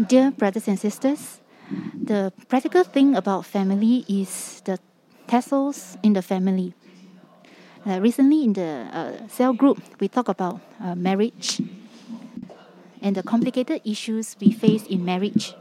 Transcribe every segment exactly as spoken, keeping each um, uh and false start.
Dear brothers and sisters, the practical thing about family is the tassels in the family. Uh, recently, in the uh, cell group, we talk about uh, marriage and the complicated issues we face in marriage.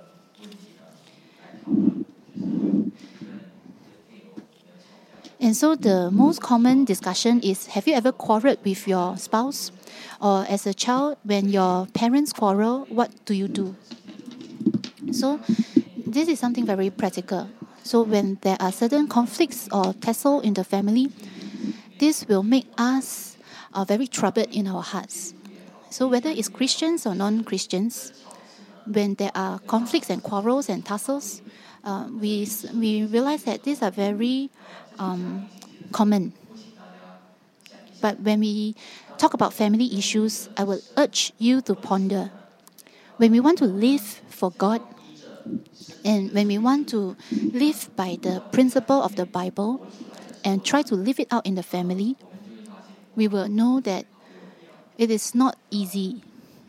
And so, the most common discussion is: have you ever quarreled with your spouse? Or as a child, when your parents quarrel, what do you do? So, this is something very practical. So, when there are certain conflicts or tussle in the family, this will make us uh, very troubled in our hearts. So, whether it's Christians or non-Christians, when there are conflicts and quarrels and tussles, uh, we we realize that these are very um, common. But when we talk about family issues, I will urge you to ponder. When we want to live for God, and when we want to live by the principle of the Bible and try to live it out in the family, we will know that it is not easy.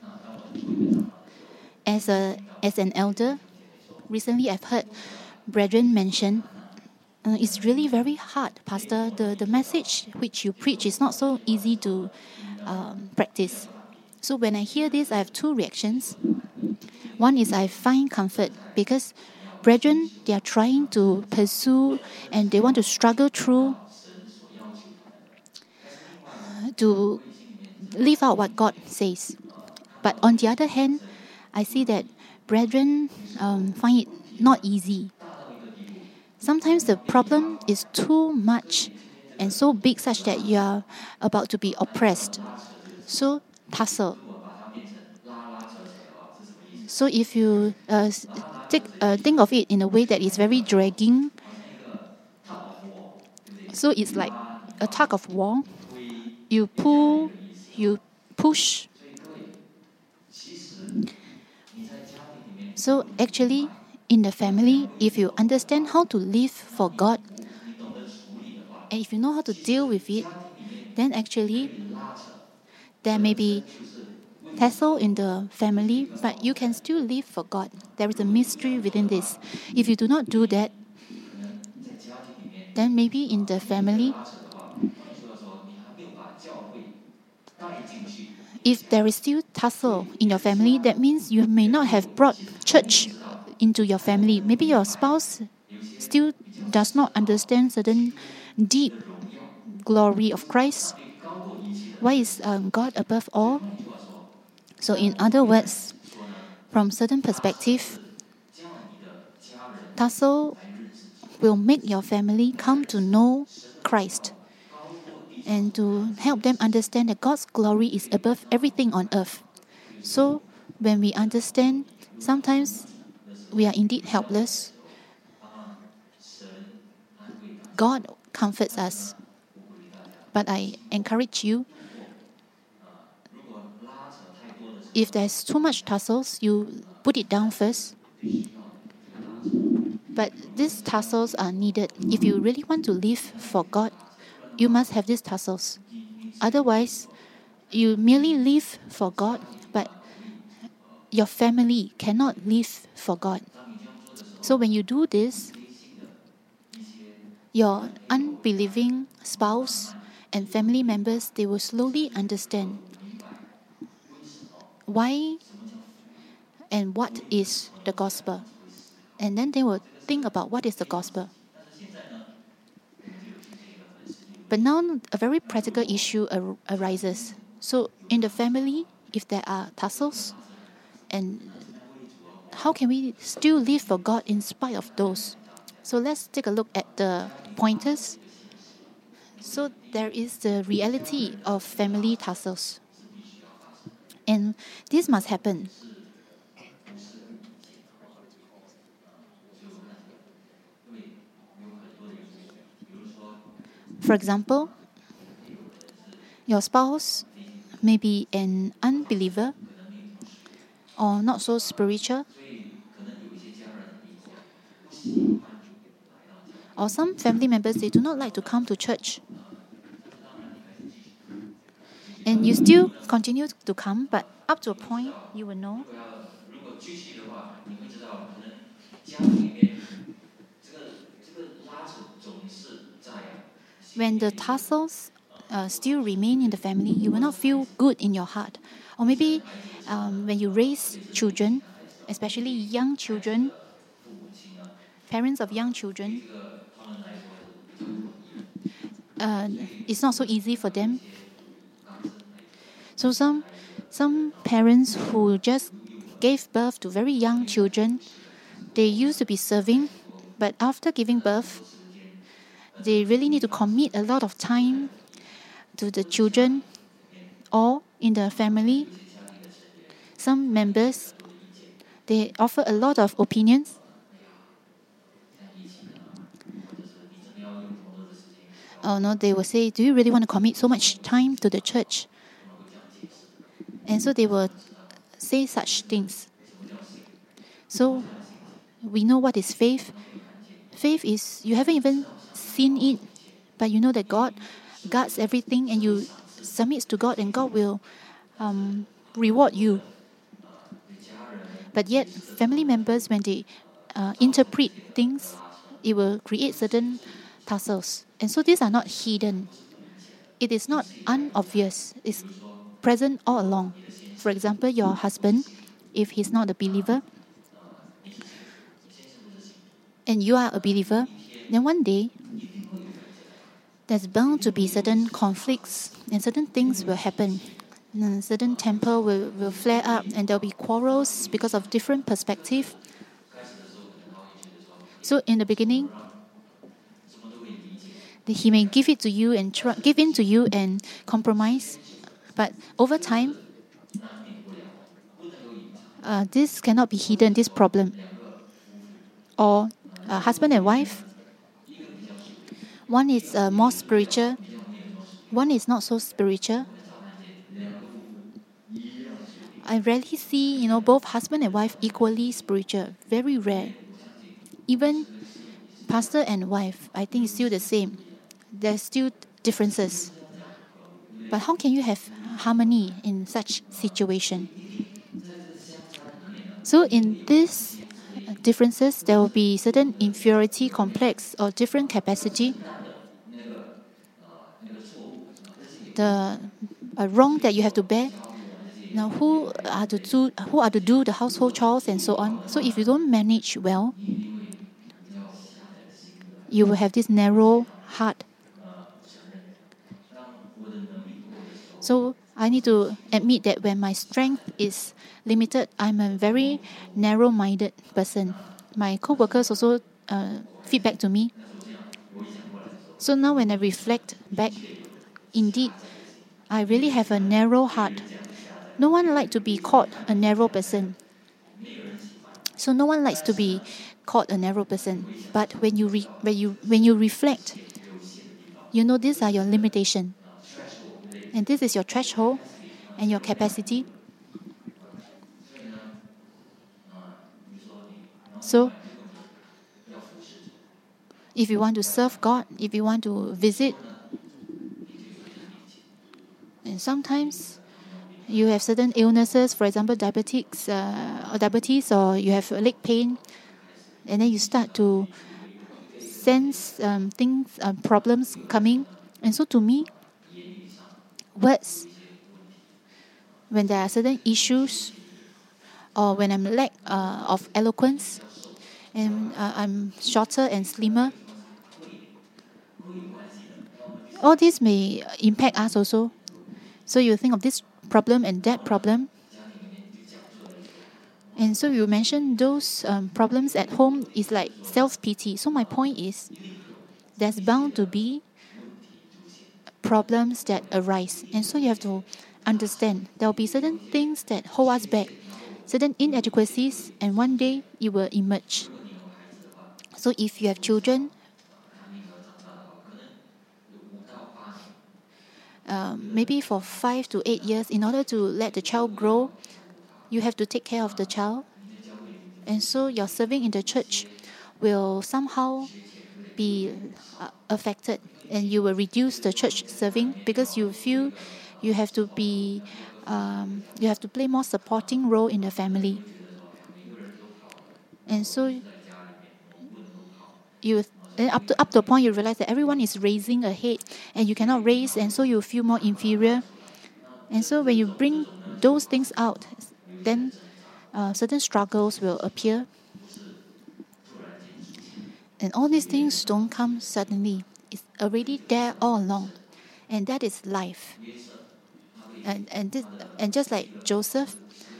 As a as an elder, recently I've heard brethren mention, uh, it's really very hard, Pastor. The, the message which you preach is not so easy to um, practice. So when I hear this, I have two reactions. One is I find comfort because brethren, they are trying to pursue and they want to struggle through to live out what God says. But on the other hand, I see that brethren um, find it not easy. Sometimes the problem is too much and so big such that you are about to be oppressed. So tussle. So if you uh, take, uh, think of it in a way that is very dragging, so it's like a tug of war. You pull, you push. So actually, in the family, if you understand how to live for God, and if you know how to deal with it, then actually there may be tussle in the family, but you can still live for God. There is a mystery within this. If you do not do that, then maybe in the family, if there is still tussle in your family, that means you may not have brought church into your family. Maybe your spouse still does not understand certain deep glory of Christ. Why is um, God above all? So in other words, from certain perspective, tussle will make your family come to know Christ and to help them understand that God's glory is above everything on earth. So when we understand, sometimes we are indeed helpless. God comforts us. But I encourage you, if there's too much tussles, you put it down first. But these tussles are needed. If you really want to live for God, you must have these tussles. Otherwise, you merely live for God, but your family cannot live for God. So when you do this, your unbelieving spouse and family members, they will slowly understand why and what is the gospel. And then they will think about what is the gospel. But now a very practical issue ar- arises. So in the family, if there are tussles, and how can we still live for God in spite of those? So let's take a look at the pointers. So there is the reality of family tussles. And this must happen. For example, your spouse may be an unbeliever or not so spiritual. Or some family members, they do not like to come to church. And you still continue to come, but up to a point, you will know When the tassels uh, still remain in the family, you will not feel good in your heart. Or maybe um, when you raise children, especially young children, parents of young children, uh, it's not so easy for them. So some some parents who just gave birth to very young children, they used to be serving, but after giving birth, they really need to commit a lot of time to the children or in the family. Some members, they offer a lot of opinions. Oh no, they will say, do you really want to commit so much time to the church? And so they will say such things. So we know what is faith. Faith is you haven't even seen it, but you know that God guards everything and you submit to God and God will um, reward you. But yet, family members, when they uh, interpret things, it will create certain tussles. And so these are not hidden. It is not unobvious. It's present all along. For example, your husband, if he's not a believer, and you are a believer, then one day, there's bound to be certain conflicts and certain things will happen. And certain temper will, will flare up and there'll be quarrels because of different perspective. So in the beginning, he may give it to you and try, give in to you and compromise. But over time, uh, this cannot be hidden, this problem. Or uh, husband and wife, one is uh, more spiritual, one is not so spiritual. I rarely see, you know, both husband and wife equally spiritual. Very rare. Even pastor and wife, I think it's still the same. There's still differences. But how can you have harmony in such situation? So in these differences, there will be certain inferiority complex or different capacity. The uh, wrong that you have to bear. Now, who are to do who are to do the household chores and so on? So if you don't manage well, you will have this narrow heart. So I need to admit that when my strength is limited, I'm a very narrow-minded person. My co-workers also uh, feedback to me. So now when I reflect back, indeed, I really have a narrow heart. No one likes to be called a narrow person. So no one likes to be called a narrow person. But when you re- when you when you reflect, you know these are your limitations, and this is your threshold and your capacity. So, if you want to serve God, if you want to visit, and sometimes you have certain illnesses, for example, diabetics, uh, or diabetes, or you have leg pain, and then you start to sense um, things, um, problems coming. And so to me, words, when there are certain issues, or when I'm lack uh, of eloquence, and uh, I'm shorter and slimmer, all this may impact us also. So you think of this problem and that problem. And so you mentioned those um, problems at home is like self-pity. So my point is, there's bound to be problems that arise. And so you have to understand there will be certain things that hold us back, certain inadequacies, and one day it will emerge. So if you have children, um, maybe for five to eight years, in order to let the child grow, you have to take care of the child. And so your serving in the church will somehow be uh, affected, and you will reduce the church serving because you feel you have to be um, you have to play more supporting role in the family. And so you then up to up to a point you realize that everyone is raising ahead and you cannot raise, and so you feel more inferior. And so when you bring those things out, then uh, certain struggles will appear. And all these things don't come suddenly. It's already there all along. And that is life. And and this, and just like Joseph,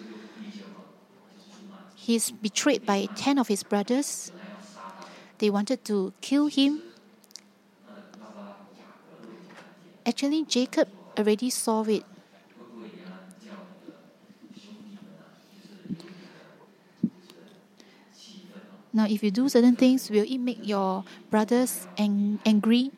he's betrayed by ten of his brothers. They wanted to kill him. Actually, Jacob already saw it. Now, if you do certain things, will it make your brothers ang- angry?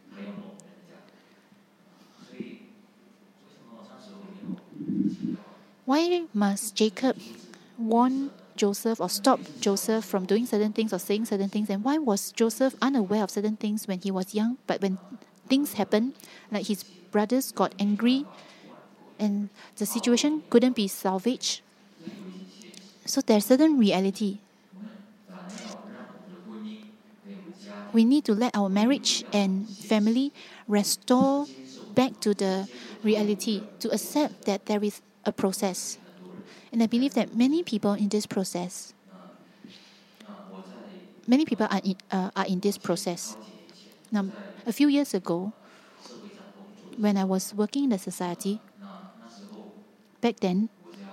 Why must Jacob warn Joseph or stop Joseph from doing certain things or saying certain things? And why was Joseph unaware of certain things when he was young? But when things happened, like his brothers got angry and the situation couldn't be salvaged. So there's certain reality. We need to let our marriage and family restore back to the reality, to accept that there is a process. And I believe that many people in this process, many people are in, uh, are in this process. Now, a few years ago, when I was working in the society, back then,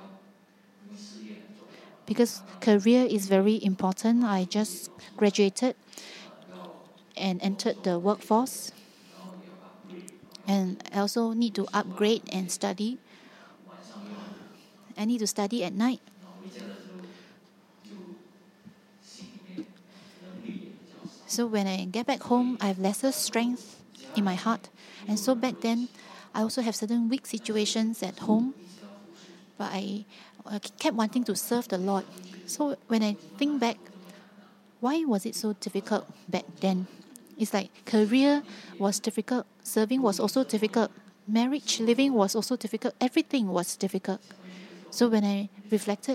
because career is very important, I just graduated and entered the workforce. And I also need to upgrade and study. I need to study at night. So when I get back home, I have lesser strength in my heart. And so back then, I also have certain weak situations at home. But I, I kept wanting to serve the Lord. So when I think back, why was it so difficult back then? It's like career was difficult, serving was also difficult, marriage, living was also difficult, everything was difficult. So when I reflected,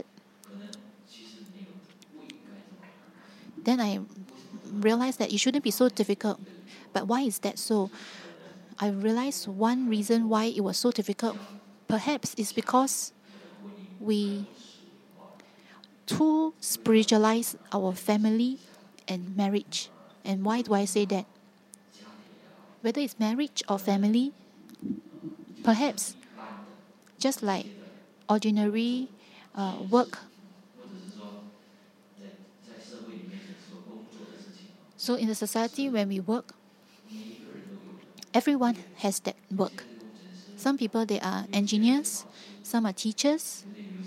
then I realized that it shouldn't be so difficult. But why is that so? I realized one reason why it was so difficult, perhaps is because we too spiritualize our family and marriage. And why do I say that? Whether it's marriage or family, perhaps just like ordinary uh, work. So in the society, when we work, everyone has that work. Some people, they are engineers, some are teachers,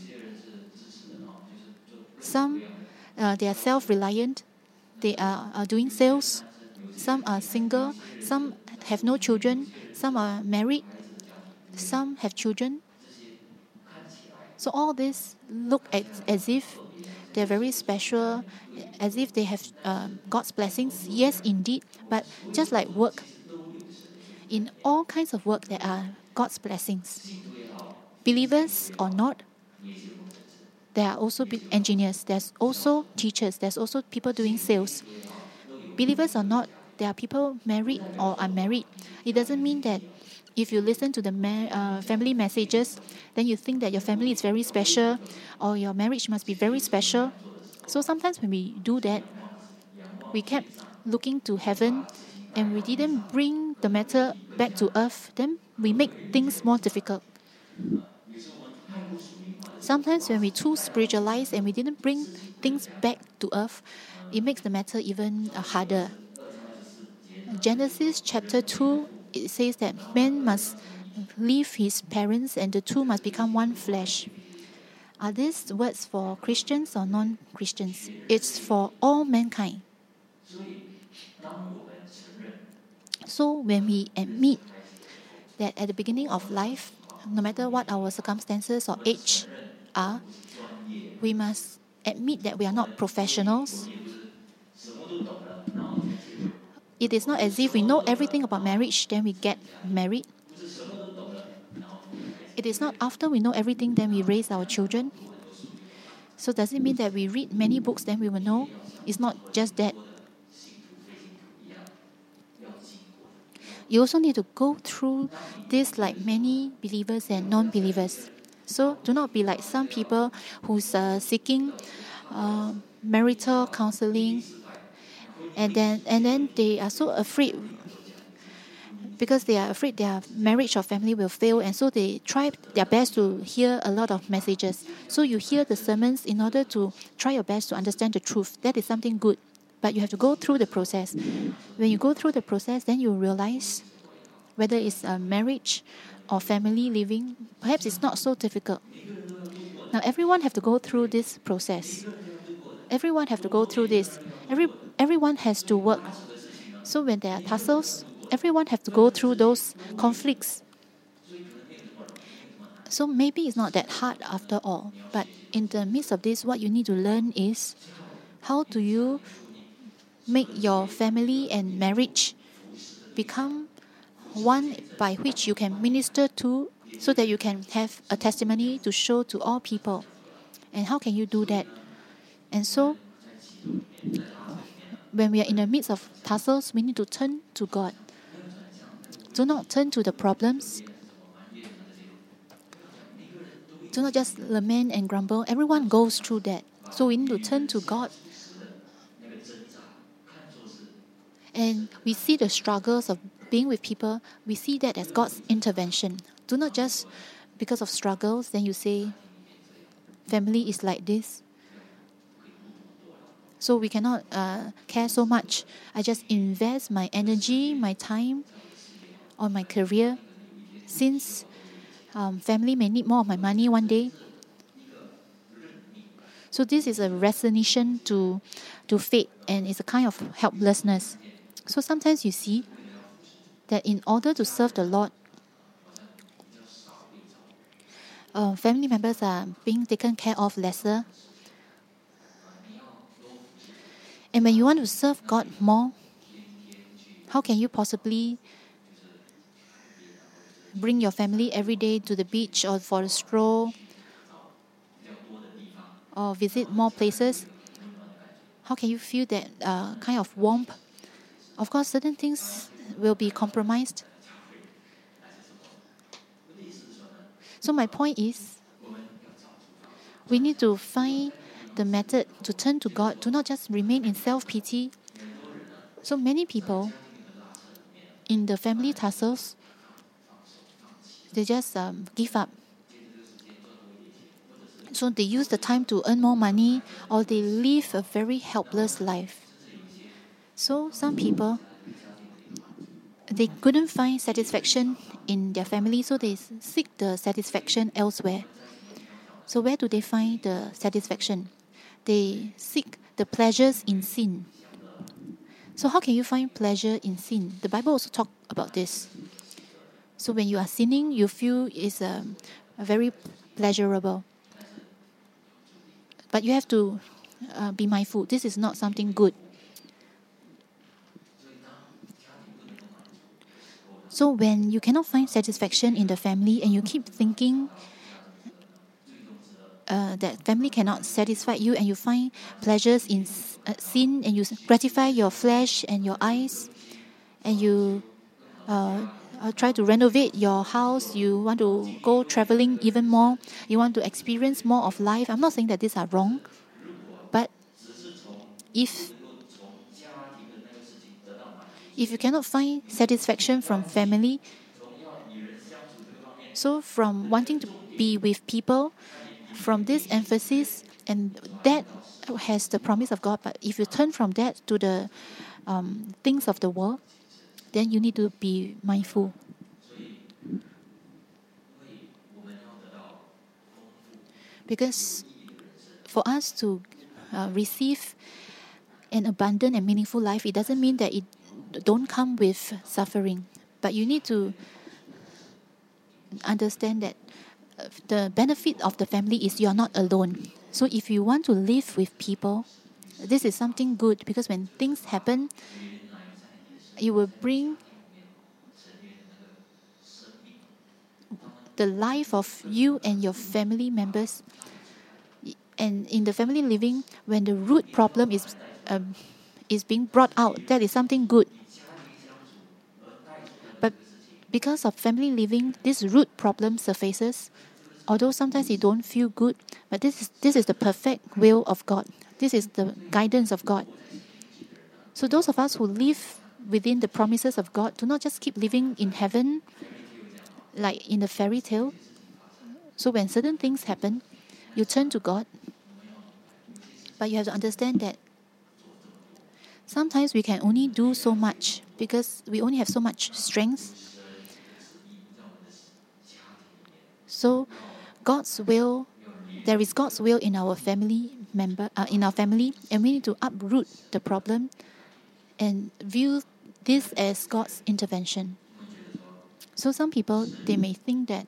some uh, they are self-reliant, they are, are doing sales, some are single, some have no children, some are married, some have children. So all this look at, as if they're very special, as if they have uh, God's blessings. Yes, indeed. But just like work, in all kinds of work there are God's blessings. Believers or not, there are also engineers, there's also teachers, there's also people doing sales. Believers or not, there are people married or unmarried. It doesn't mean that if you listen to the ma- uh, family messages, then you think that your family is very special or your marriage must be very special. So sometimes when we do that, we kept looking to heaven and we didn't bring the matter back to earth, then we make things more difficult. Sometimes when we too spiritualize and we didn't bring things back to earth, it makes the matter even uh, harder. Genesis chapter two, it says that man must leave his parents and the two must become one flesh. Are these words for Christians or non-Christians? It's for all mankind. So when we admit that at the beginning of life, no matter what our circumstances or age are, we must admit that we are not professionals. It is not as if we know everything about marriage, then we get married. It is not after we know everything, then we raise our children. So does it mean that we read many books then we will know? It's not just that. You also need to go through this like many believers and non-believers. So do not be like some people who's uh, seeking uh, marital counseling, and then and then they are so afraid because they are afraid their marriage or family will fail, and so they try their best to hear a lot of messages. So you hear the sermons in order to try your best to understand the truth. That is something good, but you have to go through the process. When you go through the process, then you realize whether it's a marriage or family living, perhaps it's not so difficult. Now everyone have to go through this process. Everyone have to go through this. Every everyone has to work. So when there are tussles, everyone have to go through those conflicts. So maybe it's not that hard after all. But in the midst of this, what you need to learn is how do you make your family and marriage become one by which you can minister to, so that you can have a testimony to show to all people. And how can you do that? And so, when we are in the midst of tussles, we need to turn to God. Do not turn to the problems. Do not just lament and grumble. Everyone goes through that. So we need to turn to God. And we see the struggles of being with people, we see that as God's intervention. Do not just because of struggles, then you say, family is like this, so we cannot uh, care so much. I just invest my energy, my time on my career, since um, family may need more of my money one day. So this is a resignation to, to fate, and it's a kind of helplessness. So sometimes you see that in order to serve the Lord, uh, family members are being taken care of lesser. And when you want to serve God more, how can you possibly bring your family every day to the beach or for a stroll or visit more places? How can you feel that uh, kind of warmth? Of course, certain things will be compromised. So my point is, we need to find the method to turn to God, to not just remain in self-pity. So many people in the family tussles, they just um, give up. So they use the time to earn more money, or they live a very helpless life. So some people, they couldn't find satisfaction in their family, so they seek the satisfaction elsewhere. So where do they find the satisfaction? They seek the pleasures in sin. So how can you find pleasure in sin? The Bible also talks about this. So when you are sinning, you feel it's um, very pleasurable. But you have to uh, be mindful. This is not something good. So when you cannot find satisfaction in the family and you keep thinking uh, that family cannot satisfy you, and you find pleasures in uh, sin, and you gratify your flesh and your eyes, and you uh, uh, try to renovate your house, you want to go traveling even more, you want to experience more of life. I'm not saying that these are wrong, but if if you cannot find satisfaction from family, so from wanting to be with people, from this emphasis, and that has the promise of God, but if you turn from that to the um, things of the world, then you need to be mindful. Because for us to uh, receive an abundant and meaningful life, it doesn't mean that it don't come with suffering. But you need to understand that the benefit of the family is you are not alone. So if you want to live with people, this is something good, because when things happen, it will bring the life of you and your family members, And in the family living, when the root problem is um, is being brought out, that is something good. But because of family living, this root problem surfaces. Although sometimes you don't feel good, but this is this is the perfect will of God. This is the guidance of God. So those of us who live within the promises of God do not just keep living in heaven, like in the fairy tale. So when certain things happen, you turn to God. But you have to understand that sometimes we can only do so much because we only have so much strength. So God's will, there is God's will in our family member, uh, in our family, and we need to uproot the problem and view this as God's intervention. So some people, they may think that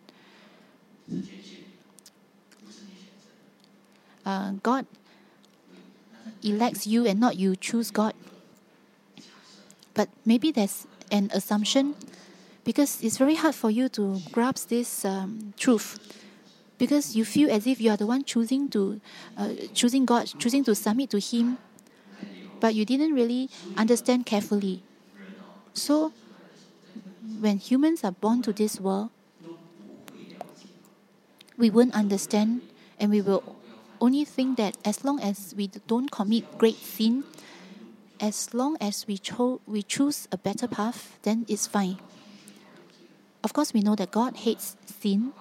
uh, God elects you and not you choose God. But maybe there's an assumption because it's very hard for you to grasp this um, truth. Because you feel as if you are the one choosing to, uh, choosing God, choosing to submit to Him, but you didn't really understand carefully. So, when humans are born to this world, we won't understand, and we will only think that as long as we don't commit great sin, as long as we cho- we choose a better path, then it's fine. Of course, we know that God hates sin,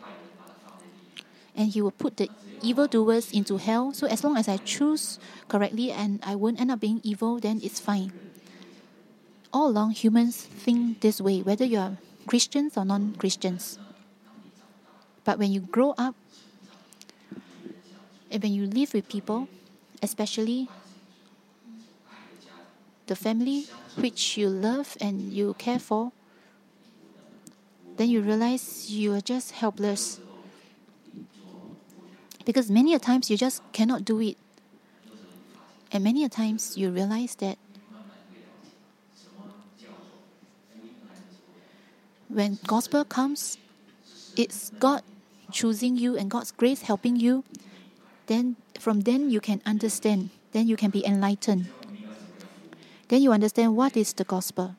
and He will put the evildoers into hell. So as long as I choose correctly and I won't end up being evil, then it's fine. All along, humans think this way, whether you are Christians or non-Christians. But when you grow up, and when you live with people, especially the family which you love and you care for, then you realize you are just helpless. Because many a times you just cannot do it. And many a times you realize that when gospel comes, it's God choosing you and God's grace helping you. Then from then you can understand. Then you can be enlightened. Then you understand what is the gospel.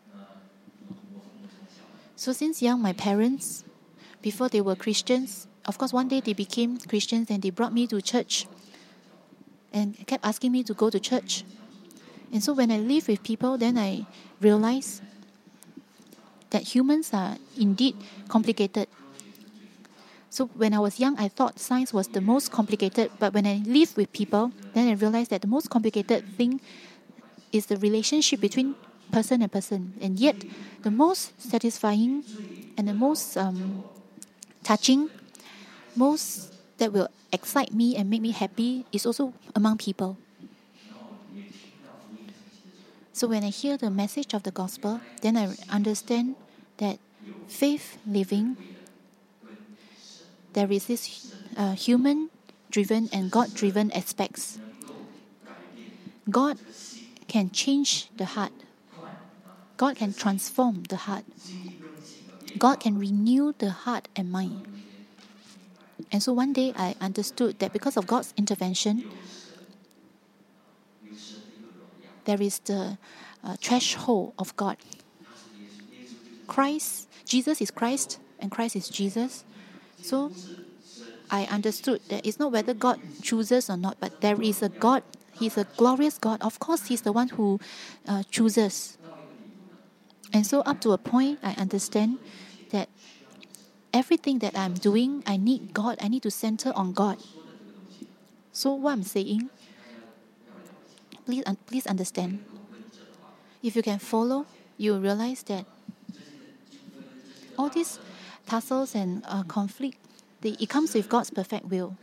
So since young, my parents, before they were Christians, of course, one day they became Christians and they brought me to church and kept asking me to go to church. And so when I live with people, then I realize that humans are indeed complicated. So when I was young, I thought science was the most complicated. But when I live with people, then I realized that the most complicated thing is the relationship between person and person. And yet, the most satisfying and the most um, touching, most that will excite me and make me happy is also among people. So when I hear the message of the gospel, then I understand that faith living, there is this uh, human-driven and God-driven aspects. God can change the heart. God can transform the heart. God can renew the heart and mind. And so one day I understood that because of God's intervention, there is the uh, threshold of God. Christ, Jesus is Christ, and Christ is Jesus. So I understood that it's not whether God chooses or not, but there is a God. He's a glorious God. Of course, He's the one who uh, chooses. And so up to a point, I understand that everything that I'm doing, I need God. I need to center on God. So what I'm saying, please, un- please understand. If you can follow, you will realize that all these tussles and uh, conflict, they, it comes with God's perfect will.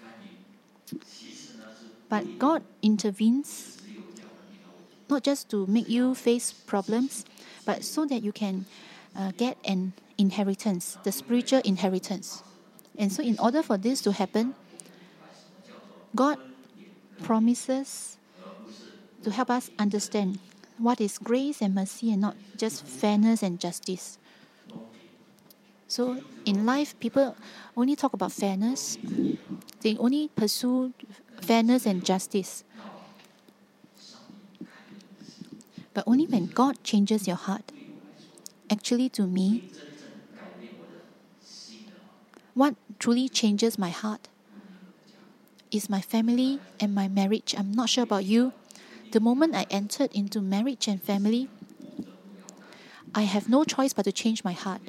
But God intervenes not just to make you face problems, but so that you can uh, get an inheritance, the spiritual inheritance. And so in order for this to happen, God promises to help us understand what is grace and mercy and not just fairness and justice. So in life, people only talk about fairness. They only pursue fairness and justice. But only when God changes your heart. Actually, to me, what truly changes my heart is my family and my marriage. I'm not sure about you. The moment I entered into marriage and family, I have no choice but to change my heart.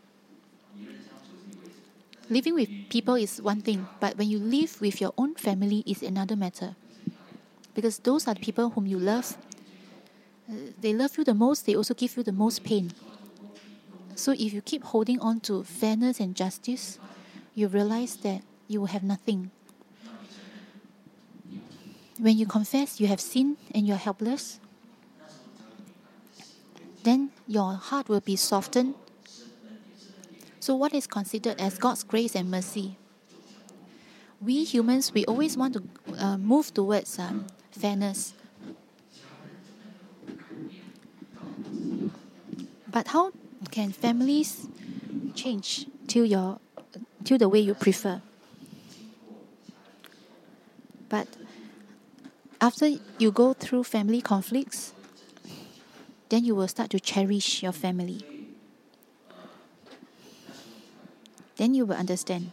Living with people is one thing, but when you live with your own family is another matter. Because those are the people whom you love. Uh, they love you the most, they also give you the most pain. So if you keep holding on to fairness and justice, you realize that you will have nothing. When you confess you have sinned and you are helpless, then your heart will be softened. So what is considered as God's grace and mercy? We humans, we always want to uh, move towards um, fairness. But how can families change to your to the way you prefer? But after you go through family conflicts, then you will start to cherish your family. Then you will understand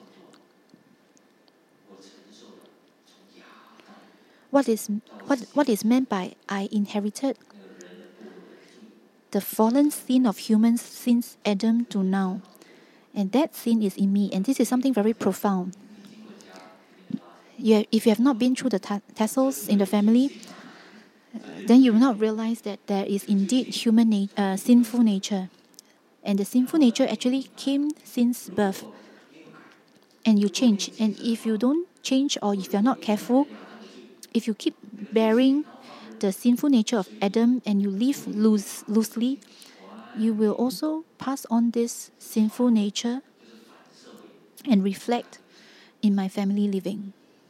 what is what what is meant by I inherited the fallen sin of humans since Adam to now. And that sin is in me. And this is something very profound. You have, if you have not been through the ta- tassels in the family, then you will not realize that there is indeed human na- uh, sinful nature. And the sinful nature actually came since birth. And you change. And if you don't change, or if you're not careful, if you keep bearing the sinful nature of Adam and you live loose, loosely, you will also pass on this sinful nature and reflect in my family living.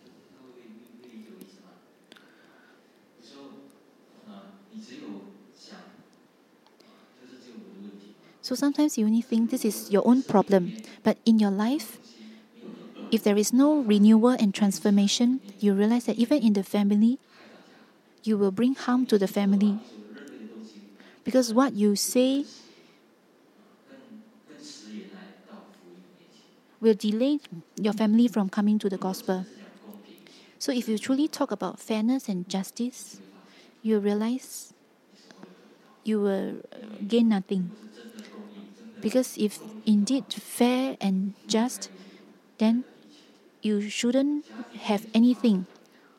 So sometimes you only think this is your own problem, but in your life, if there is no renewal and transformation, you realize that even in the family, you will bring harm to the family. Because what you say will delay your family from coming to the gospel. So if you truly talk about fairness and justice, you realize you will gain nothing. Because if indeed fair and just, then you shouldn't have anything.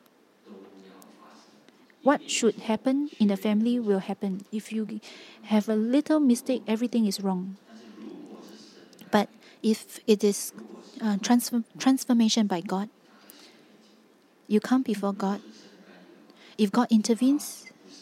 What should happen in the family will happen. If you have a little mistake, everything is wrong. But if it is uh, transform- transformation by God, you come before God. If God intervenes,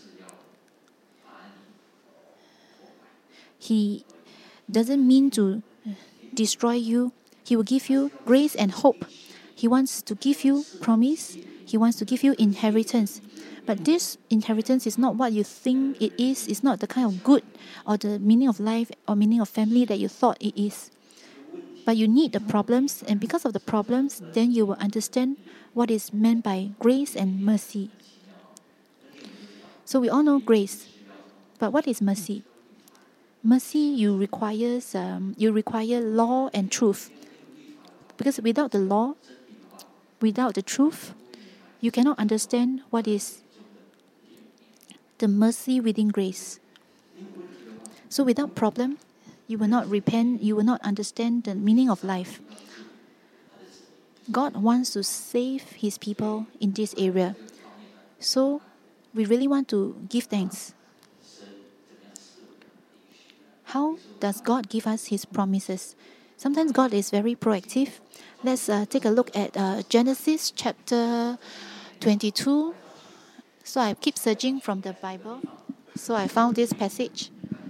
He doesn't mean to destroy you. He will give you grace and hope. He wants to give you promise. He wants to give you inheritance. But this inheritance is not what you think it is. It's not the kind of good or the meaning of life or meaning of family that you thought it is. But you need the problems, and because of the problems, then you will understand what is meant by grace and mercy. So we all know grace, but what is mercy? Mercy, you requires um, you require law and truth, because without the law, without the truth, you cannot understand what is the mercy within grace. So without problem, you will not repent, you will not understand the meaning of life. God wants to save His people in this area. So we really want to give thanks. How does God give us His promises? Sometimes God is very proactive. Let's uh, take a look at uh, Genesis chapter twenty-two. So I keep searching from the Bible. So I found this passage.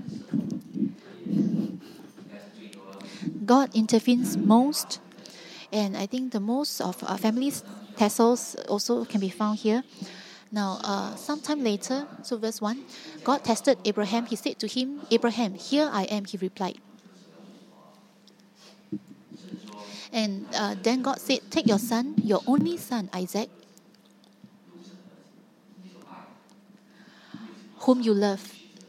God intervenes most, and I think the most of our families' tassels also can be found here. Now, uh, sometime later, so verse one, God tested Abraham. He said to him, Abraham, here I am, he replied. And uh, then God said, take your son, your only son, Isaac, whom you love,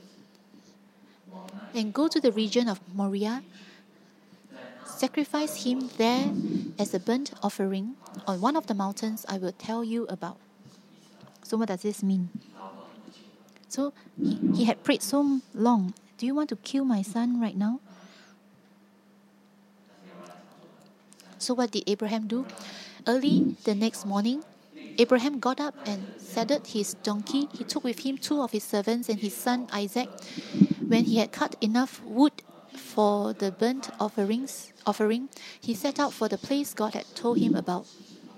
and go to the region of Moriah. Sacrifice him there as a burnt offering on one of the mountains I will tell you about. So what does this mean? So he, he had prayed so long. Do you want to kill my son right now? So what did Abraham do? Early the next morning, Abraham got up and saddled his donkey. He took with him two of his servants and his son Isaac. When he had cut enough wood for the burnt offerings, offering, he set out for the place God had told him about.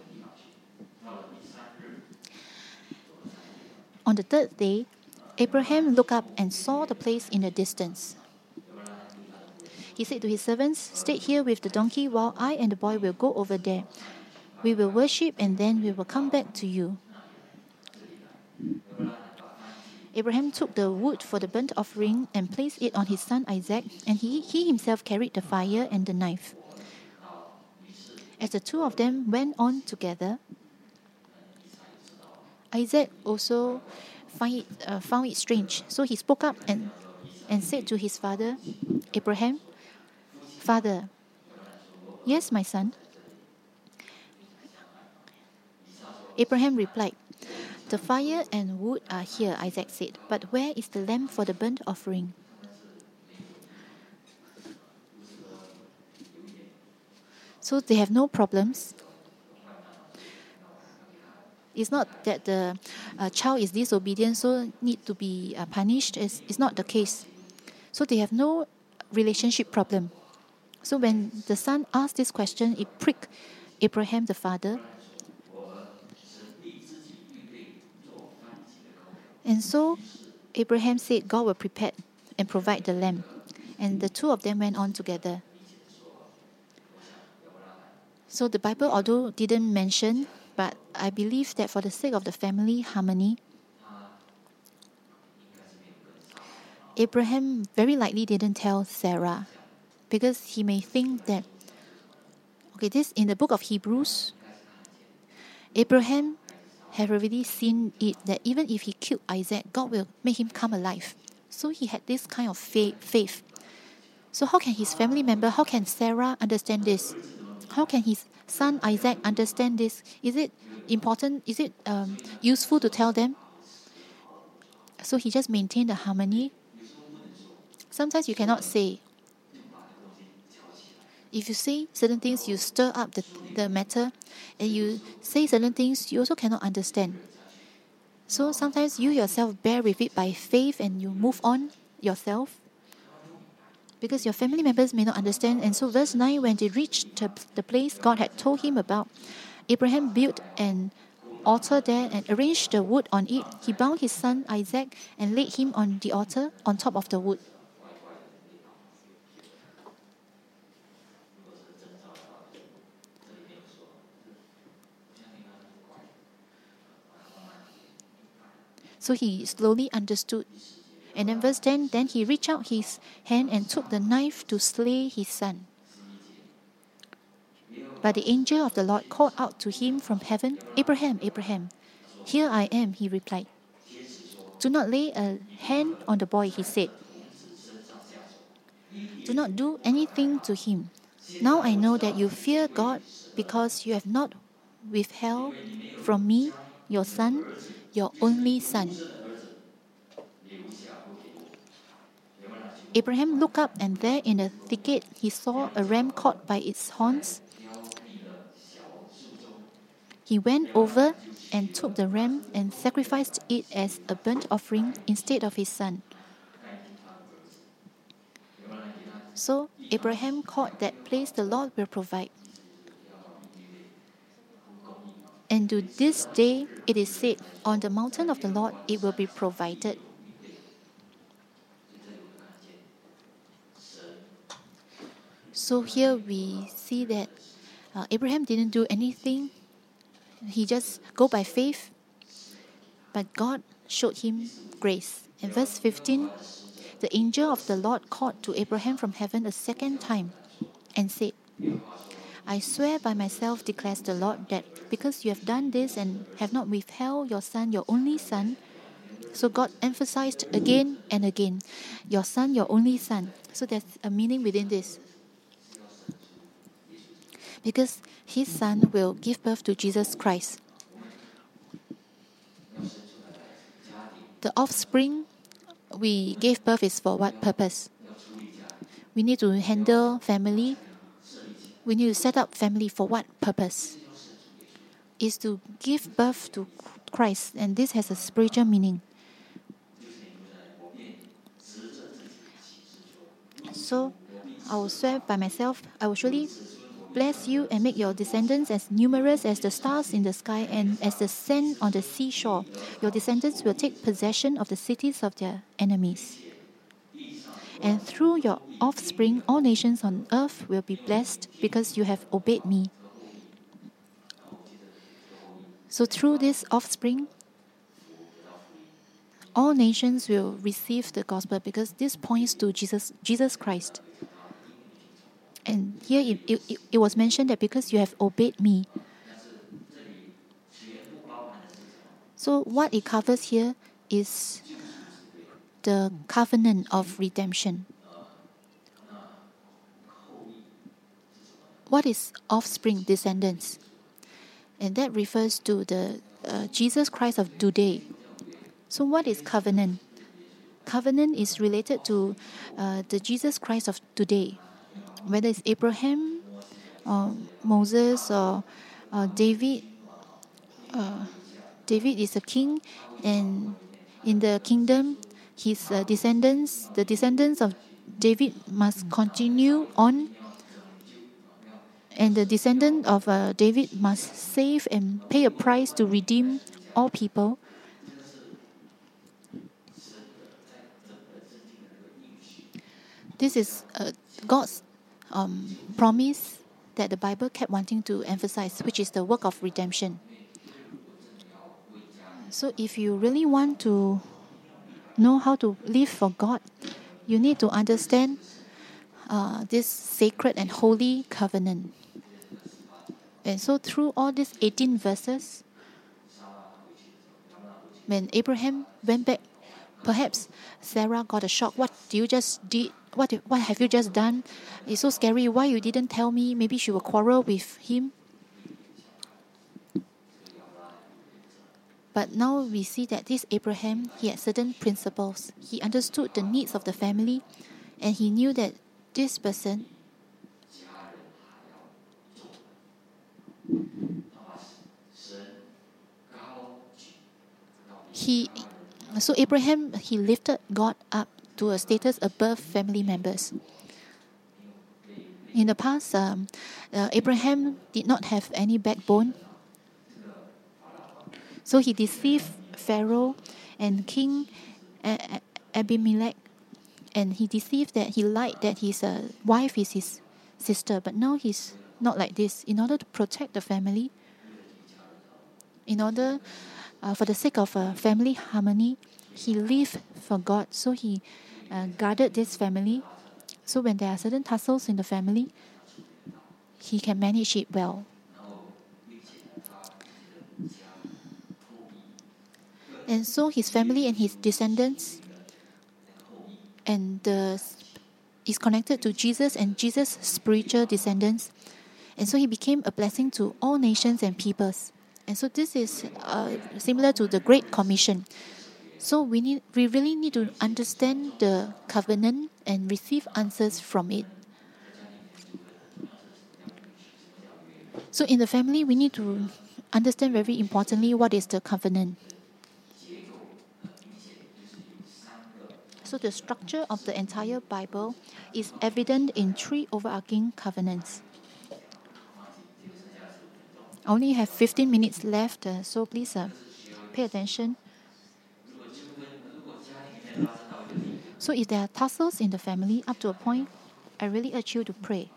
On the third day, Abraham looked up and saw the place in the distance. He said to his servants, "Stay here with the donkey while I and the boy will go over there. We will worship and then we will come back to you." Abraham took the wood for the burnt offering and placed it on his son Isaac, and he, he himself carried the fire and the knife. As the two of them went on together, Isaac also find it, uh, found it strange. So he spoke up and, and said to his father, Abraham, "Father." "Yes, my son." Abraham replied, "The fire and wood are here," Isaac said, "but where is the lamb for the burnt offering?" So they have no problems. It's not that the uh, child is disobedient, so need to be uh, punished. It's, it's not the case. So they have no relationship problem. So when the son asked this question, it pricked Abraham the father. And so Abraham said God will prepare and provide the lamb. And the two of them went on together. So the Bible, although didn't mention, but I believe that for the sake of the family harmony, Abraham very likely didn't tell Sarah, because he may think that, okay, this in the book of Hebrews, Abraham had already seen it, that even if he killed Isaac, God will make him come alive. So he had this kind of faith. So how can his family member, how can Sarah understand this? How can his son Isaac understand this? Is it important? Is it um, useful to tell them? So he just maintained the harmony. Sometimes you cannot say. If you say certain things, you stir up the, the matter, and you say certain things, you also cannot understand. So sometimes you yourself bear with it by faith and you move on yourself, because your family members may not understand. And so verse nine, when they reached the place God had told him about, Abraham built an altar there and arranged the wood on it. He bound his son Isaac and laid him on the altar on top of the wood. So he slowly understood. And then verse ten, then he reached out his hand and took the knife to slay his son. But the angel of the Lord called out to him from heaven, "Abraham, Abraham." "Here I am," he replied. "Do not lay a hand on the boy," he said. "Do not do anything to him. Now I know that you fear God, because you have not withheld from me your son, your only son." Abraham looked up, and there in the thicket he saw a ram caught by its horns. He went over and took the ram and sacrificed it as a burnt offering instead of his son. So Abraham called that place, "The Lord will provide." And to this day it is said, "On the mountain of the Lord it will be provided." So here we see that uh, Abraham didn't do anything. He just go by faith. But God showed him grace. In verse fifteen, the angel of the Lord called to Abraham from heaven a second time and said, "I swear by myself, declares the Lord, that because you have done this and have not withheld your son, your only son, So God emphasized again and again, your son, your only son. So there's a meaning within this. Because his son will give birth to Jesus Christ. The offspring we gave birth is for what purpose? We need to handle family. We need to set up family for what purpose? Is to give birth to Christ, and this has a spiritual meaning. So, I will swear by myself, I will surely bless you and make your descendants as numerous as the stars in the sky and as the sand on the seashore. Your descendants will take possession of the cities of their enemies. And through your offspring, all nations on earth will be blessed because you have obeyed me. So through this offspring, all nations will receive the gospel because this points to Jesus, Jesus Christ. And here it, it, it was mentioned that because you have obeyed me. So what it covers here is the covenant of redemption. What is offspring, descendants? And that refers to the uh, Jesus Christ of today. So what is covenant? Covenant is related to uh, the Jesus Christ of today. Whether it's Abraham, or Moses, or uh, David. Uh, David is a king, and in the kingdom, his uh, descendants, the descendants of David must continue on, and the descendant of uh, David must save and pay a price to redeem all people. This is uh, God's um, promise that the Bible kept wanting to emphasize, which is the work of redemption. So if you really want to know how to live for God, you need to understand uh, this sacred and holy covenant. And so through all these eighteen verses, when Abraham went back, perhaps Sarah got a shock. What do you just did? What, what have you just done? It's so scary. Why you didn't tell me? Maybe she will quarrel with him. But now we see that this Abraham, he had certain principles. He understood the needs of the family, and he knew that this person he so Abraham, he lifted God up to a status above family members. In the past, um, uh, Abraham did not have any backbone. So he deceived Pharaoh and King Abimelech, and he deceived that he lied that his uh, wife is his sister. But now he's not like this. In order to protect the family, in order, uh, for the sake of uh, family harmony, he lived for God. So he uh, guarded this family. So when there are certain tussles in the family, he can manage it well. And so his family and his descendants and the, is connected to Jesus and Jesus' spiritual descendants. And so he became a blessing to all nations and peoples. And so this is uh, similar to the Great Commission. So we need, we really need to understand the covenant and receive answers from it. So in the family, we need to understand very importantly what is the covenant. So the structure of the entire Bible is evident in three overarching covenants. I only have fifteen minutes left, uh, so please uh, pay attention. So if there are tussles in the family up to a point, I really urge you to pray.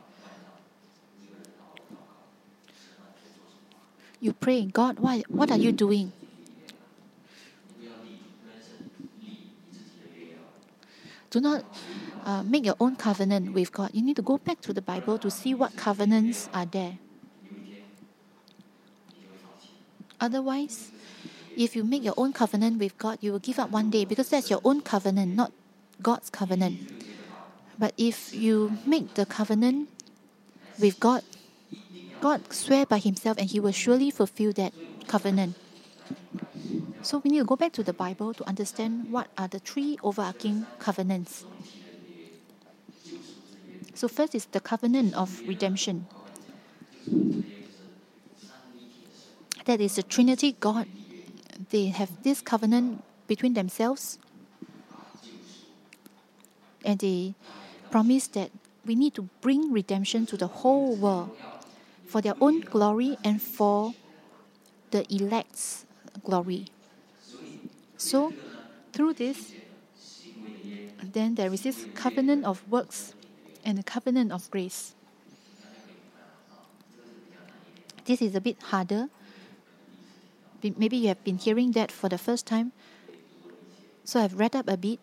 You pray, God, why, what are you doing? Do not uh, make your own covenant with God. You need to go back to the Bible to see what covenants are there. Otherwise, if you make your own covenant with God, you will give up one day because that's your own covenant, not God's covenant. But if you make the covenant with God, God swear by himself and he will surely fulfill that covenant. So we need to go back to the Bible to understand what are the three overarching covenants. So first is the covenant of redemption. That is the Trinity God. They have this covenant between themselves. And they promise that we need to bring redemption to the whole world for their own glory and for the elect's glory. So, through this, then there is this covenant of works and the covenant of grace. This is a bit harder. Maybe you have been hearing that for the first time. So I've read up a bit.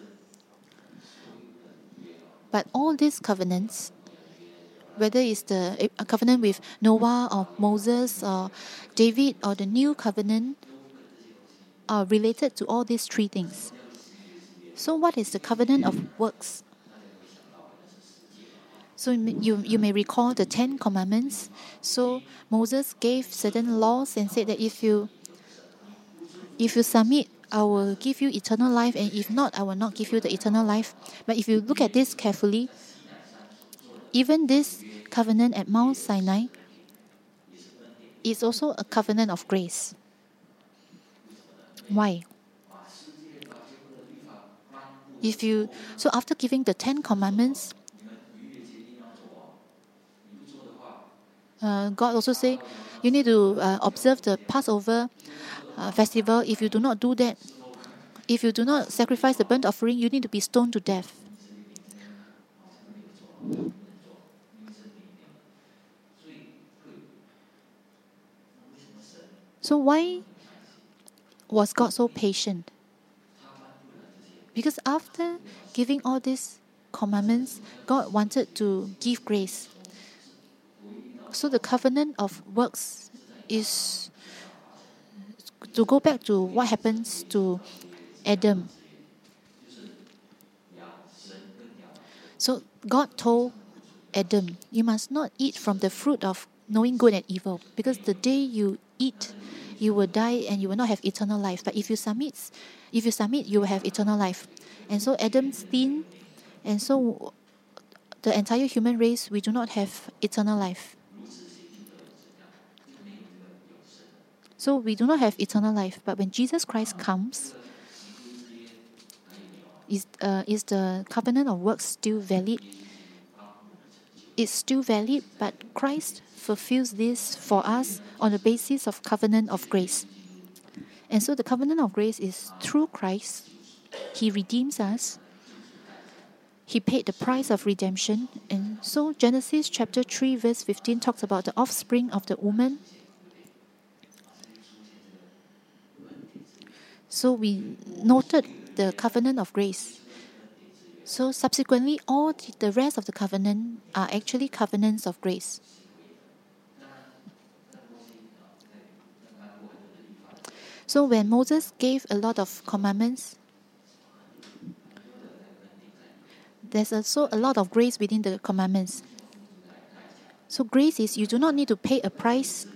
But all these covenants, whether it's the a covenant with Noah or Moses or David or the new covenant, are related to all these three things. So what is the covenant of works? So you, you may recall the Ten Commandments. So Moses gave certain laws and said that if you if you submit, I will give you eternal life, and if not, I will not give you the eternal life. But if you look at this carefully, even this covenant at Mount Sinai is also a covenant of grace. Why? If you so after giving the Ten Commandments, uh, God also say you need to uh, observe the Passover uh, festival. If you do not do that, if you do not sacrifice the burnt offering, you need to be stoned to death. So why was God so patient? Because after giving all these commandments, God wanted to give grace. So the covenant of works is to go back to what happens to Adam. So God told Adam, you must not eat from the fruit of knowing good and evil, because the day you eat, you will die and you will not have eternal life. But if you submit, if you submit, you will have eternal life. And so Adam sinned, and so the entire human race, we do not have eternal life. So we do not have eternal life. But when Jesus Christ comes, is uh, is the covenant of works still valid? It's still valid, but Christ fulfills this for us on the basis of covenant of grace. And so the covenant of grace is through Christ. He redeems us. He paid the price of redemption. And so Genesis chapter three verse fifteen talks about the offspring of the woman. So we noted the covenant of grace. So subsequently, all the rest of the covenant are actually covenants of grace. So when Moses gave a lot of commandments, there's also a lot of grace within the commandments. So grace is you do not need to pay a price.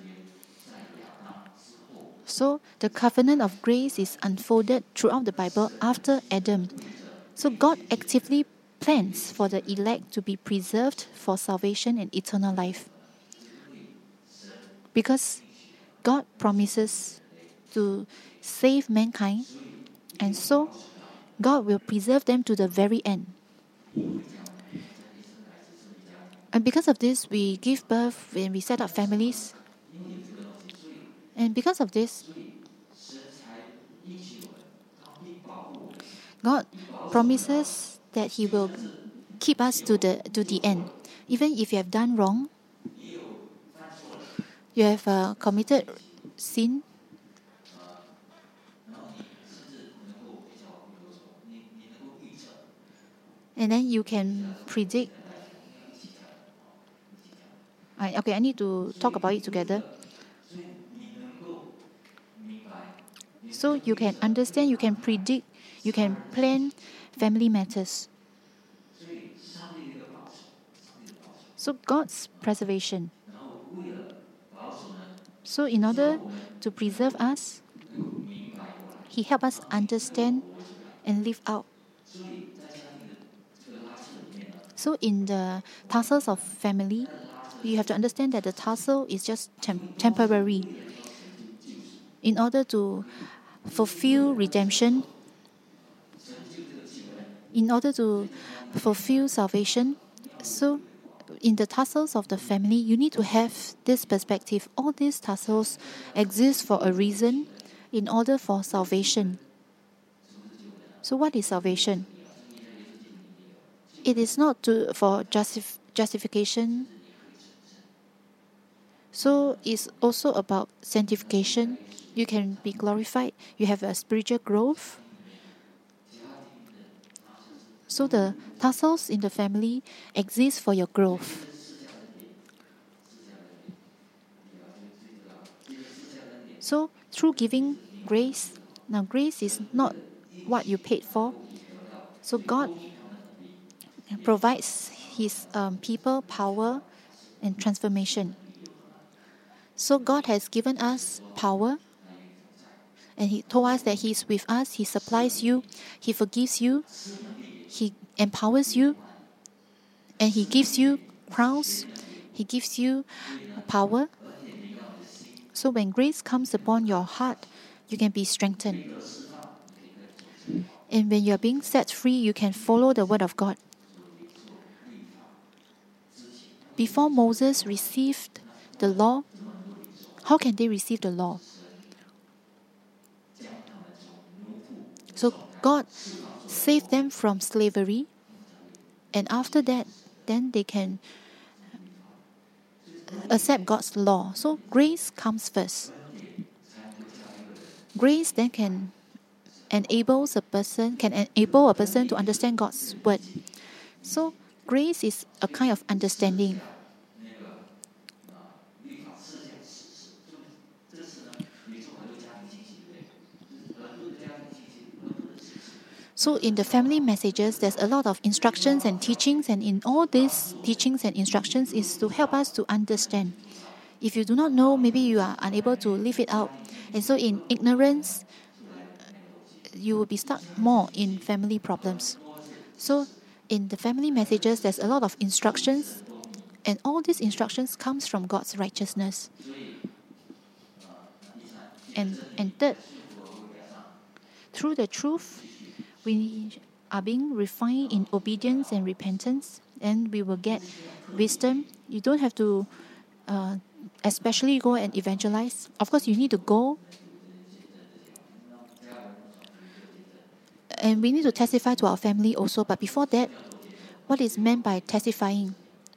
So the covenant of grace is unfolded throughout the Bible after Adam. So God actively plans for the elect to be preserved for salvation and eternal life. Because God promises to save mankind, and so God will preserve them to the very end. And because of this, we give birth and we set up families. And because of this, God promises that He will keep us to the to the end. Even if you have done wrong, you have uh, committed sin, and then you can predict. I, okay, I need to talk about it together. So you can understand, you can predict, you can plan family matters. So God's preservation. So in order to preserve us, He helps us understand and live out. So in the tussles of family, you have to understand that the tussle is just tem- temporary. In order to fulfill redemption, in order to fulfill salvation, so in the tussles of the family, you need to have this perspective. All these tussles exist for a reason, in order for salvation. So what is salvation? It is not to, for justif- justification. So it's also about sanctification. You can be glorified. You have a spiritual growth. So the tussles in the family exist for your growth. So through giving grace, now grace is not what you paid for. So God provides His um, people power and transformation. So God has given us power, and He told us that He is with us. He supplies you, He forgives you, He empowers you, and He gives you crowns, He gives you power. So when grace comes upon your heart, you can be strengthened. And when you are being set free, you can follow the word of God. Before Moses received the law, how can they receive the law? So God saved them from slavery, and after that, then they can accept God's law. So grace comes first. Grace then can enables a person can enable a person to understand God's word. So grace is a kind of understanding. So in the family messages, there's a lot of instructions and teachings, and in all these teachings and instructions is to help us to understand. If you do not know, maybe you are unable to live it out. And so in ignorance, you will be stuck more in family problems. So in the family messages, there's a lot of instructions, and all these instructions comes from God's righteousness. And, and third, through the truth, we are being refined in obedience and repentance, and we will get wisdom. You don't have to uh, especially go and evangelize. Of course, you need to go, and we need to testify to our family also. But before that, what is meant by testifying?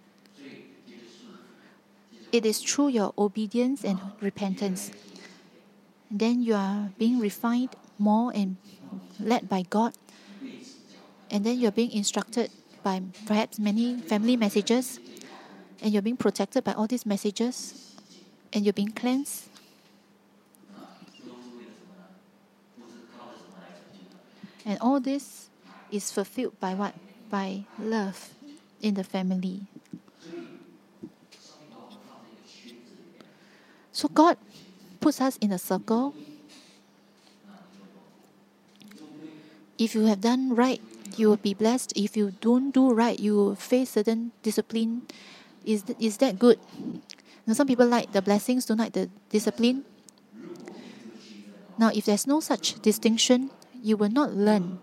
It is through your obedience and repentance. Then you are being refined more and led by God. And then you're being instructed by perhaps many family messages. And you're being protected by all these messages. And you're being cleansed. And all this is fulfilled by what? By love in the family. So God puts us in a circle. If you have done right, you will be blessed. If you don't do right, you will face certain discipline. Is, th- is that good? Now, some people like the blessings, don't like the discipline. Now, if there's no such distinction, you will not learn.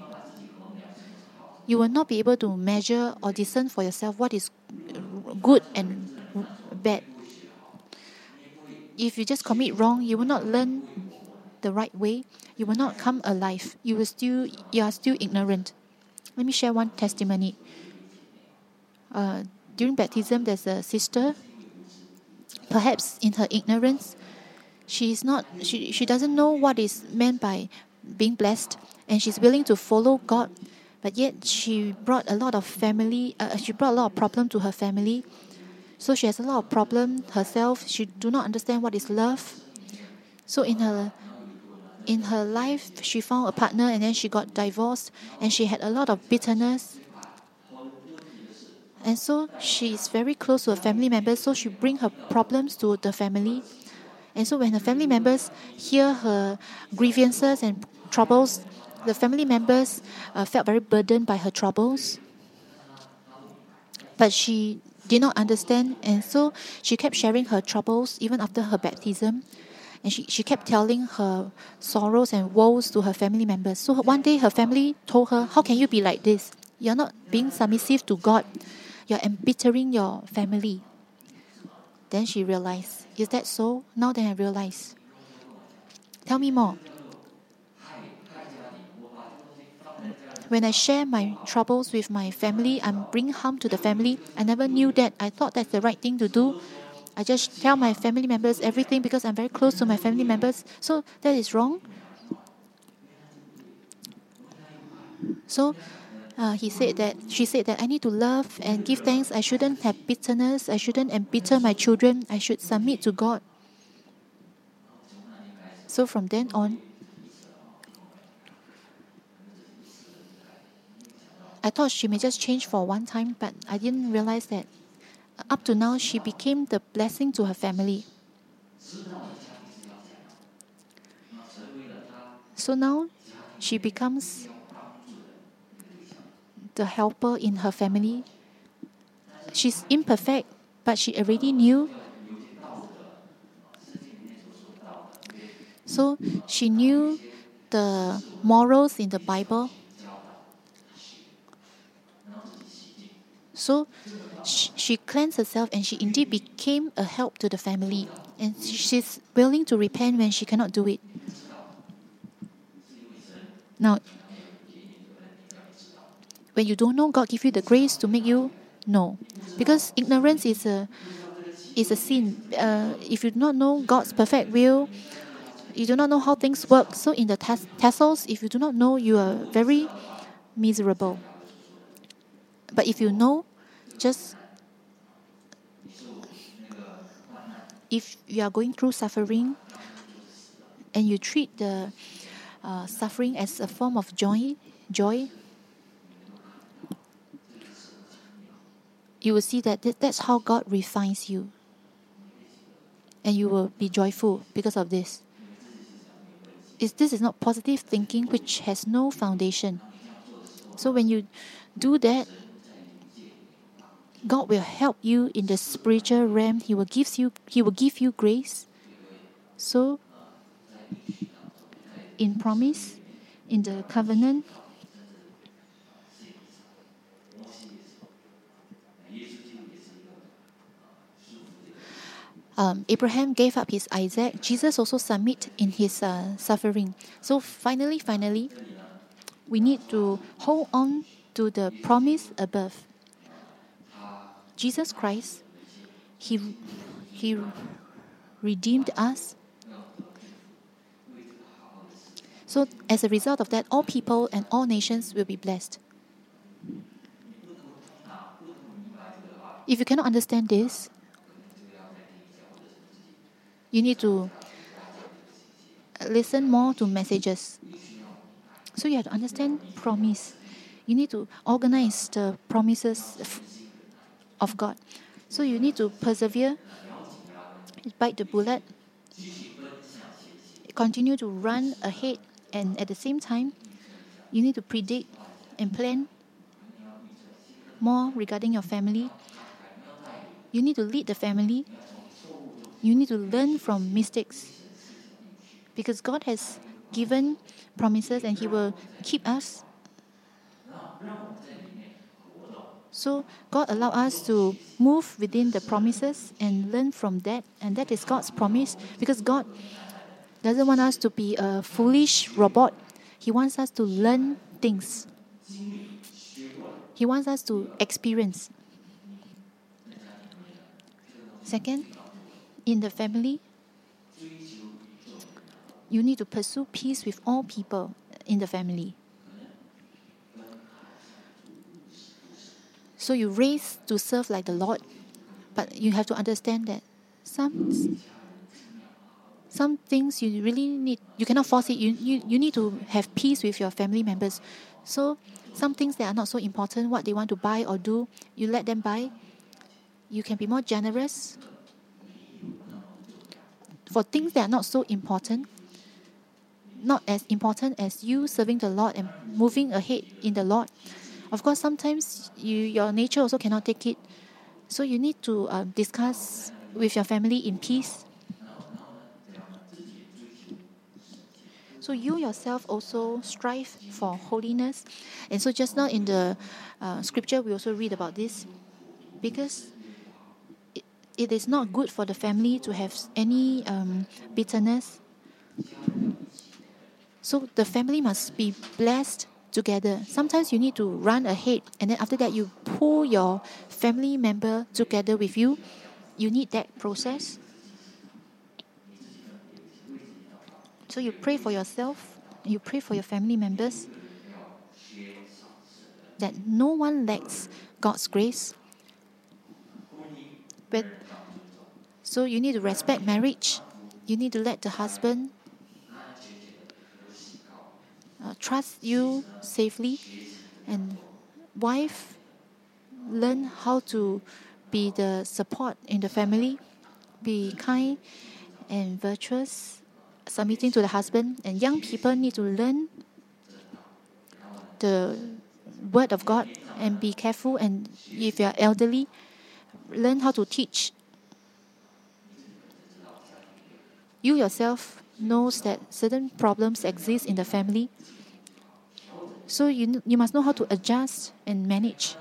You will not be able to measure or discern for yourself what is good and bad. If you just commit wrong, you will not learn the right way. You will not come alive. You will still, you are still ignorant. Let me share one testimony. Uh, during baptism, there's a sister. Perhaps in her ignorance, she is not. She she doesn't know what is meant by being blessed, and she's willing to follow God. But yet she brought a lot of family. Uh, she brought a lot of problem to her family. So she has a lot of problem herself. She do not understand what is love. So in her in her life, she found a partner and then she got divorced and she had a lot of bitterness. And so she is very close to her family members, so she bring her problems to the family. And so when her family members hear her grievances and troubles, the family members uh, felt very burdened by her troubles. But she did not understand, and so she kept sharing her troubles even after her baptism. And she, she kept telling her sorrows and woes to her family members. So one day her family told her, "How can you be like this? You're not being submissive to God. You're embittering your family." Then she realized, is that so? Now then I realize. Tell me more. When I share my troubles with my family, I'm bringing harm to the family. I never knew that. I thought that's the right thing to do. I just tell my family members everything because I'm very close to my family members. So that is wrong. So uh, he said that she said that I need to love and give thanks. I shouldn't have bitterness. I shouldn't embitter my children. I should submit to God. So from then on, I thought she may just change for one time, but I didn't realize that up to now she became the blessing to her family. So now she becomes the helper in her family. She's imperfect, but she already knew. So she knew the morals in the Bible. So she, she cleansed herself and she indeed became a help to the family. And she's willing to repent when she cannot do it. Now, when you don't know, God give you the grace to make you know. Because ignorance is a is a sin. Uh, if you do not know God's perfect will, you do not know how things work. So in the tas- tassels, if you do not know, you are very miserable. But if you know, just if you are going through suffering and you treat the uh, suffering as a form of joy, joy, you will see that th- that's how God refines you. And you will be joyful because of this. Is this is not positive thinking which has no foundation. So when you do that, God will help you in the spiritual realm. He will give you He will give you grace. So in promise, in the covenant, um, Abraham gave up his Isaac. Jesus also submit in his uh, suffering. So finally, finally, we need to hold on to the promise above. Jesus Christ, He, he redeemed us. So as a result of that, all people and all nations will be blessed. If you cannot understand this, you need to listen more to messages. So you have to understand promise. You need to organize the promises of God. So you need to persevere, bite the bullet, continue to run ahead, and at the same time, you need to predict and plan more regarding your family. You need to lead the family. You need to learn from mistakes. Because God has given promises and He will keep us. So God allow us to move within the promises and learn from that. And that is God's promise. Because God doesn't want us to be a foolish robot. He wants us to learn things. He wants us to experience. Second, in the family, you need to pursue peace with all people in the family. So you raise to serve like the Lord, but you have to understand that some some things you really need, you cannot force it. You, you, you need to have peace with your family members. So some things that are not so important, what they want to buy or do, you let them buy. You can be more generous. For things that are not so important, not as important as you serving the Lord and moving ahead in the Lord. Of course, sometimes you, your nature also cannot take it. So you need to uh, discuss with your family in peace. So you yourself also strive for holiness. And so just now in the uh, scripture, we also read about this. Because it, it is not good for the family to have any um, bitterness. So the family must be blessed together. Sometimes you need to run ahead. And then after that, you pull your family member together with you. You need that process. So you pray for yourself, you pray for your family members, that no one lacks God's grace. But so you need to respect marriage. You need to let the husband uh, trust you safely, and wife learn how to be the support in the family, be kind and virtuous, submitting to the husband. And young people need to learn the word of God and be careful. And if you are elderly, learn how to teach. You yourself knows that certain problems exist in the family. So you, you must know how to adjust and manage.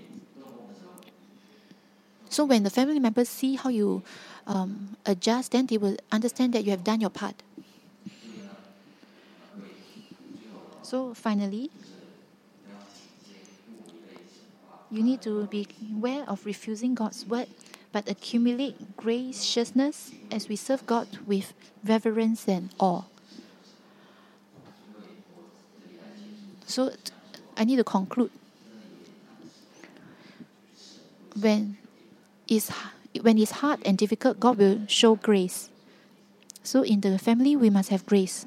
So when the family members see how you um, adjust, then they will understand that you have done your part. So finally, you need to be aware of refusing God's word, but accumulate graciousness as we serve God with reverence and awe. So I need to conclude. When it's, when it's hard and difficult, God will show grace. So in the family, we must have grace.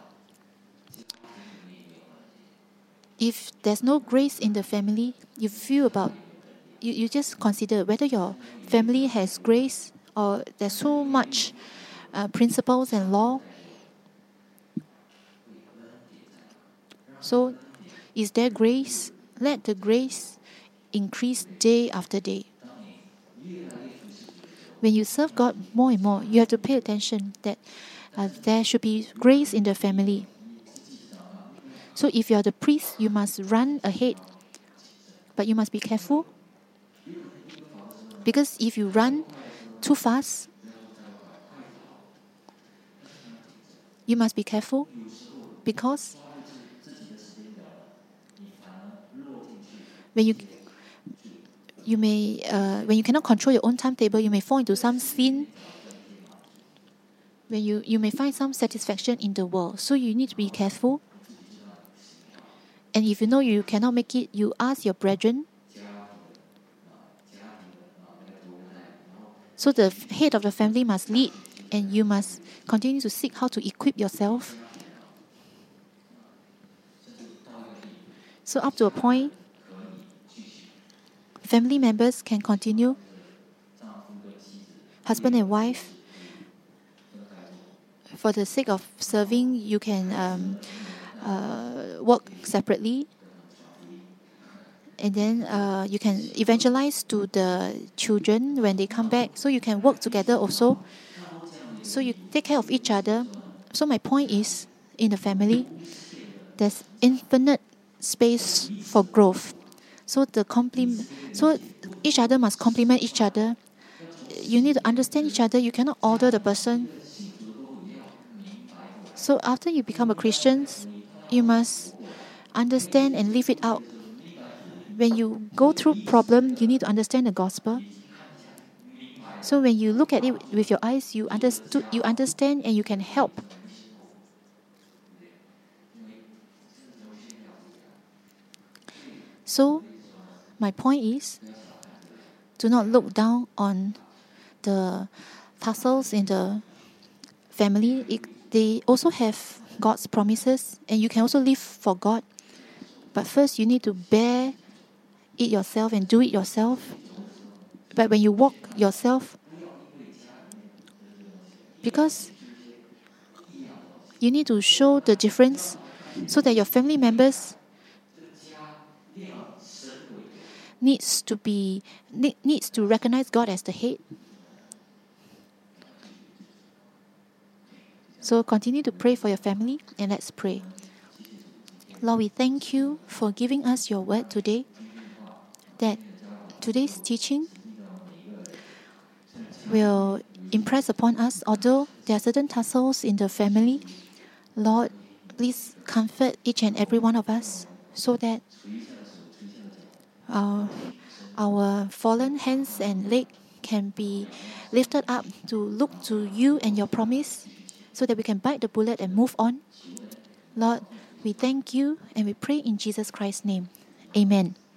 If there's no grace in the family, you feel about, you, you just consider whether your family has grace or there's so much uh, principles and law. So is there grace? Let the grace increase day after day. When you serve God more and more, you have to pay attention that uh, there should be grace in the family. So if you are the priest, you must run ahead. But you must be careful. Because if you run too fast, you must be careful. Because when you you may uh, when you cannot control your own timetable, you may fall into some sin. When you, you may find some satisfaction in the world. So you need to be careful. And if you know you cannot make it, you ask your brethren. So the head of the family must lead, and you must continue to seek how to equip yourself. So up to a point, family members can continue, husband and wife. For the sake of serving, you can um, uh, work separately. And then uh, you can evangelize to the children when they come back. So you can work together also. So you take care of each other. So my point is, in the family, there's infinite space for growth. So the complement, so each other must complement each other. You need to understand each other. You cannot order the person. So after you become a Christian, you must understand and live it out. When you go through problem, you need to understand the gospel. So when you look at it with your eyes, you understood, you understand, and you can help. So my point is, do not look down on the tussles in the family, it, they also have God's promises, and you can also live for God. But first, you need to bear it yourself and do it yourself. But when you walk yourself, because you need to show the difference so that your family members needs to be need, needs to recognize God as the head. So continue to pray for your family, and let's pray. Lord, we thank you for giving us your word today, that today's teaching will impress upon us, although there are certain tussles in the family. Lord, please comfort each and every one of us so that our, our fallen hands and legs can be lifted up to look to you and your promise, so that we can bite the bullet and move on. Lord, we thank you and we pray in Jesus Christ's name. Amen.